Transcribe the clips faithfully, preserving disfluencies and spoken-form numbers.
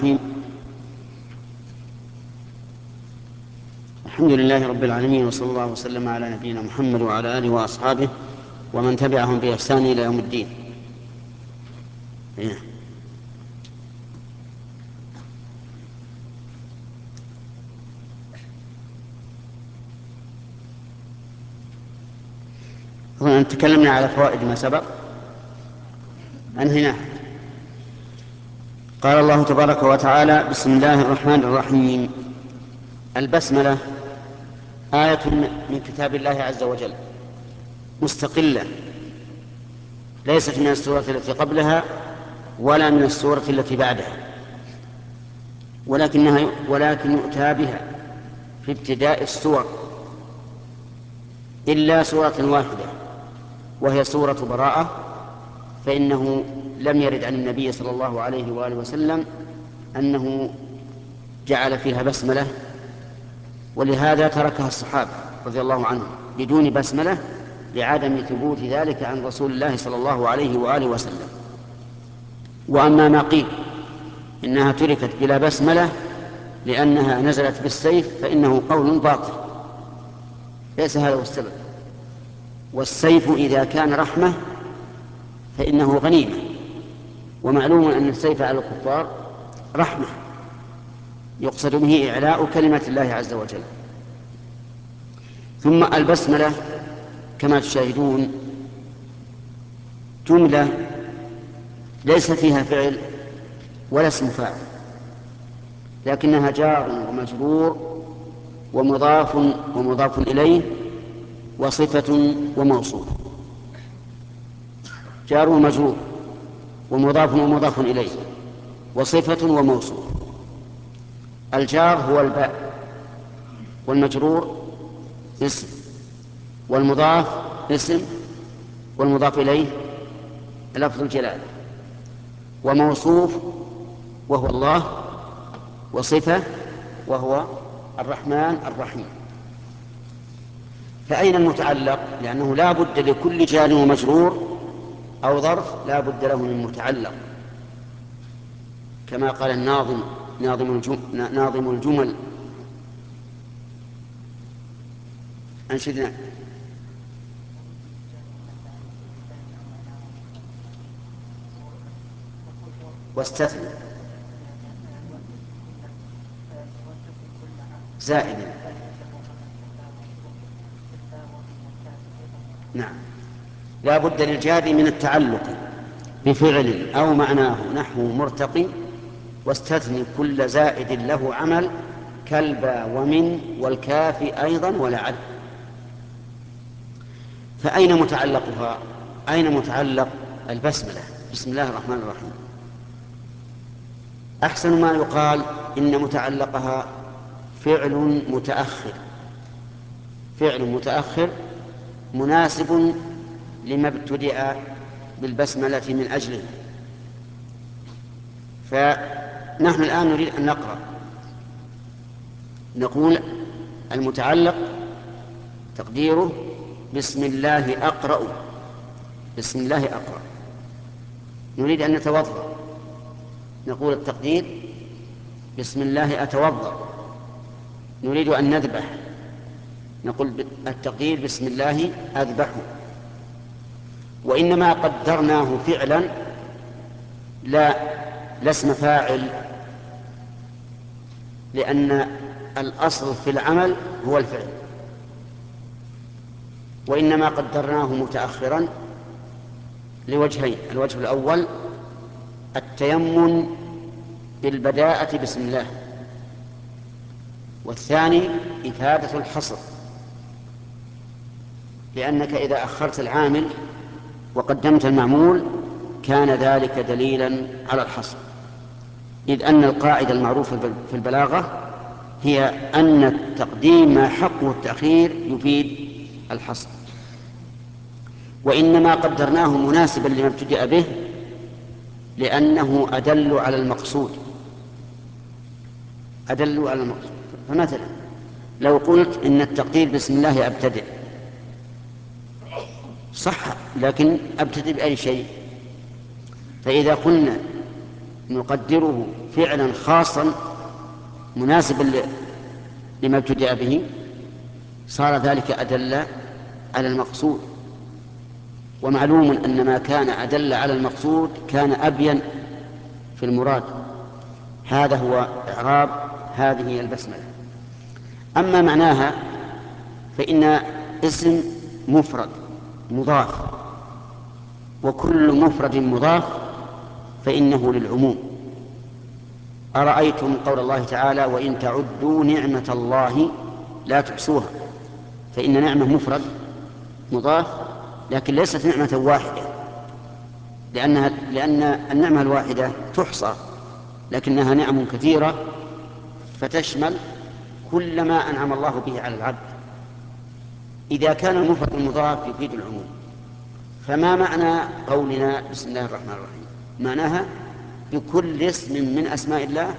الرحيم. الحمد لله رب العالمين، وصلى الله وسلم على نبينا محمد وعلى آله وأصحابه ومن تبعهم بإحسان إلى يوم الدين. هنا تكلمنا على فوائد ما سبق أنهيناه. قال الله تبارك وتعالى: بسم الله الرحمن الرحيم. البسملة آية من كتاب الله عز وجل مستقلة، ليست من السورة التي قبلها ولا من السورة التي بعدها، ولكنها ولكن يؤتى بها في ابتداء السور إلا سورة واحدة وهي سورة براءة، فإنه لم يرد عن النبي صلى الله عليه وآله وسلم أنه جعل فيها بسملة، ولهذا تركها الصحابة رضي الله عنهم بدون بسملة لعدم ثبوت ذلك عن رسول الله صلى الله عليه وآله وسلم. وأما ما قيل إنها تركت بلا بسملة لأنها نزلت بالسيف فإنه قول باطل، ليس هذا هو السبب. والسيف إذا كان رحمة فإنه غنيمة، ومعلوم أن السيف على الكفار رحمة يقصد به إعلاء كلمة الله عز وجل. ثم البسملة كما تشاهدون جملة ليس فيها فعل ولا اسم فاعل، لكنها جار ومجرور ومضاف ومضاف إليه وصفة وموصوف. جار ومجرور ومضاف ومضاف إليه وصفة وموصوف. الجار هو الباء، والمجرور اسم، والمضاف اسم، والمضاف إليه لفظ الجلالة، وموصوف وهو الله، وصفة وهو الرحمن الرحيم. فأين المتعلق؟ لأنه لا بد لكل جار ومجرور أو ظرف لا بد له من متعلق، كما قال الناظم ناظم الجمل, ناظم الجمل أنشدنا: واستثنى زائدا. نعم، لا بد للجار من التعلق بفعل أو معناه نحو مرتقي، واستثني كل زائد له عمل كالبا ومن والكاف أيضا ولعل. فأين متعلقها؟ أين متعلق البسملة بسم الله الرحمن الرحيم؟ أحسن ما يقال إن متعلقها فعل متأخر، فعل متأخر مناسب لما ابتدأ بالبسملة من أجله. فنحن الآن نريد أن نقرأ، نقول المتعلق تقديره بسم الله أقرأ، بسم الله أقرأ. نريد أن نتوضأ، نقول التقدير بسم الله أتوضأ. نريد أن نذبح، نقول التقدير بسم الله أذبح. وإنما قدرناه فعلا لا لا اسم فاعل، لأن الأصل في العمل هو الفعل، وإنما قدرناه متأخرا لوجهين: الوجه الأول التيمم بالبداءة بسم الله، والثاني إفادة الحصر، لأنك إذا أخرت العامل وقدمت المعمول كان ذلك دليلا على الحصر، إذ أن القاعدة المعروفة في البلاغة هي أن التقديم ما حقه التأخير يفيد الحصر. وإنما قدرناه مناسبا لما ابتدأ به لأنه أدل على المقصود، أدل على المقصود. فمثلا لو قلت إن التقدير بسم الله أبتدئ، صح، لكن أبتدئ بأي شيء. فإذا قلنا نقدره فعلا خاصا مناسبا لما ابتدأ به صار ذلك أدل على المقصود. ومعلوم أن ما كان أدل على المقصود كان أبين في المراد. هذا هو إعراب هذه البسملة. أما معناها فإن اسم مفرد مضاف، وكل مفرد مضاف فإنه للعموم. أرأيتم قول الله تعالى وإن تعدوا نعمة الله لا تحصوها، فإن نعمة مفرد مضاف لكن ليست نعمة واحدة، لأنها لأن النعمة الواحدة تحصى، لكنها نعم كثيرة فتشمل كل ما أنعم الله به على العبد. إذا كان المفرد المضاف يفيد العموم، فما معنى قولنا بسم الله الرحمن الرحيم؟ معناها بكل اسم من أسماء الله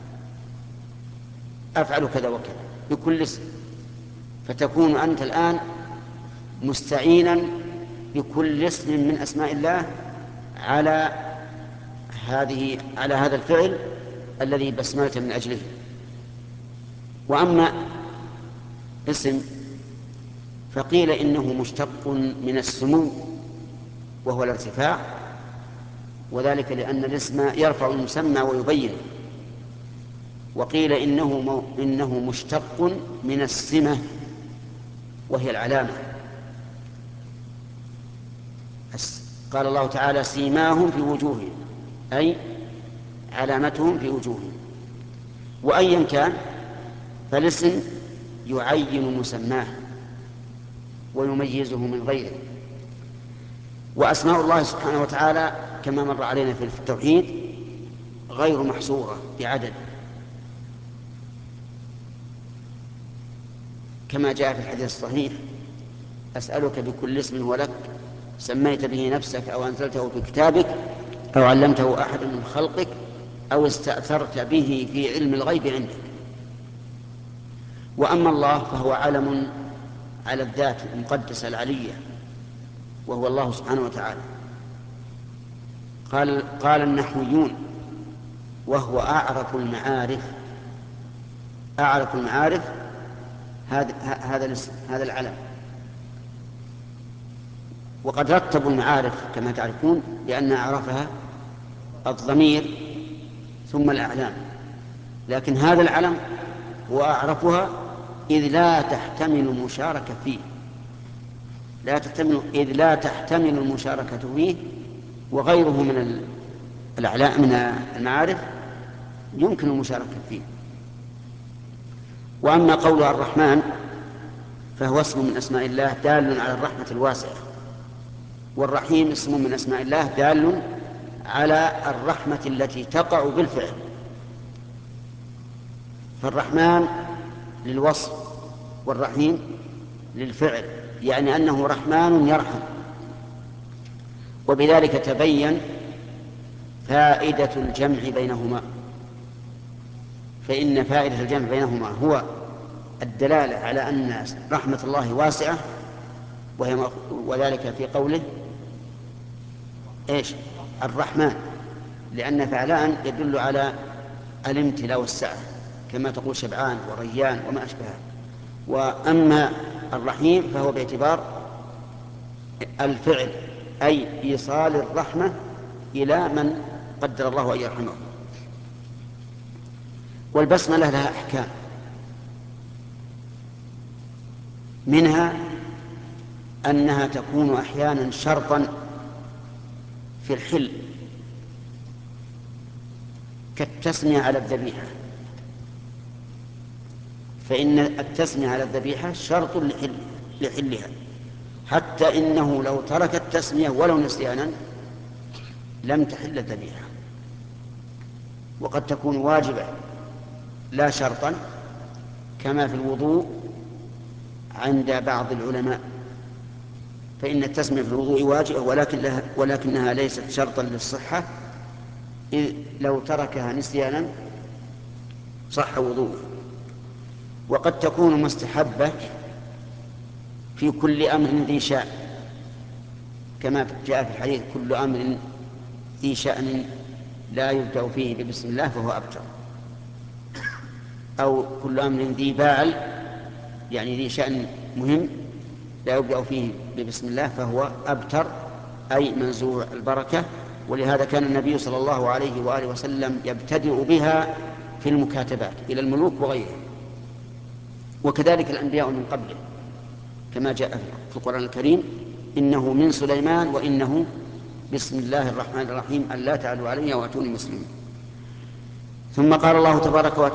أفعل كذا وكذا، بكل اسم. فتكون أنت الآن مستعينا بكل اسم من أسماء الله على هذه على هذا الفعل الذي بسملت من أجله. وأما اسم فقيل إنه مشتق من السمو وهو الارتفاع، وذلك لأن الاسم يرفع المسمى ويبين. وقيل إنه, إنه مشتق من السمة وهي العلامة. قال الله تعالى سيماهم في وجوههم، أي علامتهم في وجوههم. وأيا كان فالاسم يعين مسماه ويميزه من غيره. وأسماء الله سبحانه وتعالى كما مر علينا في التوحيد غير محصورة بعدد، كما جاء في الحديث الصحيح أسألك بكل اسم هو لك سميت به نفسك أو أنزلته في كتابك أو علمته أحد من خلقك أو استأثرت به في علم الغيب عندك. وأما الله فهو علم على الذات المقدسة العلية، وهو الله سبحانه وتعالى. قال, قال النحويون وهو أعرف المعارف. أعرف المعارف هذا هذا الاسم هذا العلم. وقد رتبوا المعارف كما تعرفون لأن أعرفها الضمير ثم الأعلام، لكن هذا العلم هو أعرفها إذ لا تحتمل المشاركة فيه لا تحتمل إذ لا تحتمل المشاركة فيه، وغيره من الأعلام من المعارف يمكن المشاركة فيه. وأما قولها الرحمن فهو اسم من أسماء الله دال على الرحمة الواسعة، والرحيم اسم من أسماء الله دال على الرحمة التي تقع بالفعل. فالرحمن للوصف والرحيم للفعل، يعني أنه رحمن يرحم. وبذلك تبين فائدة الجمع بينهما، فإن فائدة الجمع بينهما هو الدلالة على أن رحمة الله واسعة، وهي وذلك في قوله إيش الرحمن، لأن فعلان يدل على الامتلاء والسعة كما تقول شبعان وريان وما أشبهه. وأما الرحيم فهو باعتبار الفعل، أي إيصال الرحمة إلى من قدر الله أن يرحمه. والبسملة لها أحكام، منها أنها تكون أحيانا شرطا في الحل كالتسمية على الذبيحة، فإن التسمية على الذبيحة شرط لحل لحلها، حتى إنه لو ترك التسمية ولو نسيانا لم تحل الذبيحة. وقد تكون واجبة لا شرطا، كما في الوضوء عند بعض العلماء، فإن التسمية في الوضوء واجبة ولكن لها ولكنها ليست شرطا للصحة، إذ لو تركها نسيانا صح وضوءه. وقد تكون مستحبة في كل أمر ذي شأن، كما جاء في الحديث كل أمر ذي شأن لا يبدأ فيه ببسم الله فهو أبتر. أو كل أمر ذي باعل يعني ذي شأن مهم لا يبدأ فيه ببسم الله فهو أبتر أي منزوع البركة. ولهذا كان النبي صلى الله عليه وآله وسلم يبتدئ بها في المكاتبات إلى الملوك وغيرهم، وكذلك الأنبياء من قبله كما جاء في القرآن الكريم: إنه من سليمان وإنه بسم الله الرحمن الرحيم ألا تعلوا علي وأتوني مسلمين. ثم قال الله تبارك وتعالى: